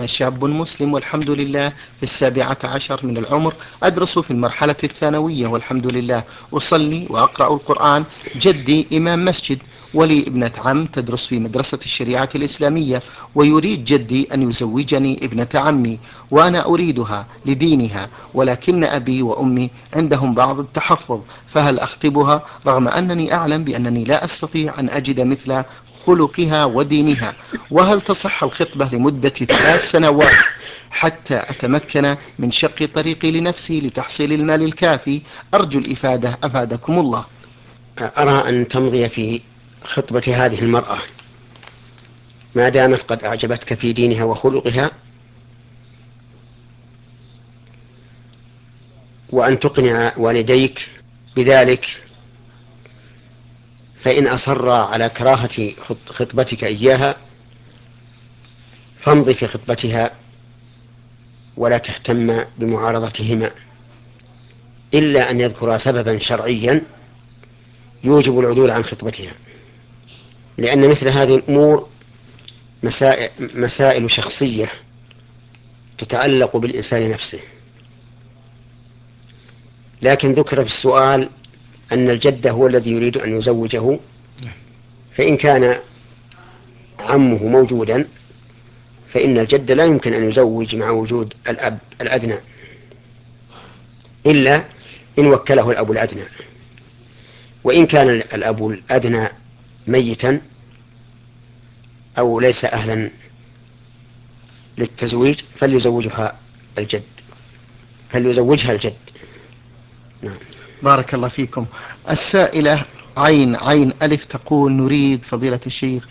أنا شاب مسلم والحمد لله في 17 من العمر، أدرس في المرحلة الثانوية والحمد لله، أصلي وأقرأ القرآن. جدي إمام مسجد، ولي ابنة عم تدرس في مدرسة الشريعة الإسلامية، ويريد جدي أن يزوجني ابنة عمي، وأنا أريدها لدينها، ولكن أبي وأمي عندهم بعض التحفظ، فهل أخطبها رغم أنني أعلم بأنني لا أستطيع أن أجد مثل خلقها ودينها؟ وهل تصح الخطبة لمدة 3 سنوات حتى أتمكن من شق طريقي لنفسي لتحصيل المال الكافي؟ أرجو الإفادة أفادكم الله. أرى أن تمضي في خطبة هذه المرأة ما دامت قد أعجبتك في دينها وخلقها، وأن تقنع والديك بذلك، فإن أصر على كراهة خطبتك إياها فامضي في خطبتها ولا تهتم بمعارضتهما، إلا أن يذكر سببا شرعيا يوجب العدول عن خطبتها، لأن مثل هذه الأمور مسائل شخصية تتعلق بالإنسان نفسه. لكن ذكر في السؤال أن الجد هو الذي يريد أن يزوجه، فإن كان عمه موجودا فإن الجد لا يمكن أن يزوج مع وجود الأب الأدنى، إلا إن وكله الأب الأدنى. وإن كان الأب الأدنى ميتا أو ليس أهلا للتزويج الجد فليزوجها الجد. نعم. بارك الله فيكم. السائلة عين ألف تقول: نريد فضيلة الشيخ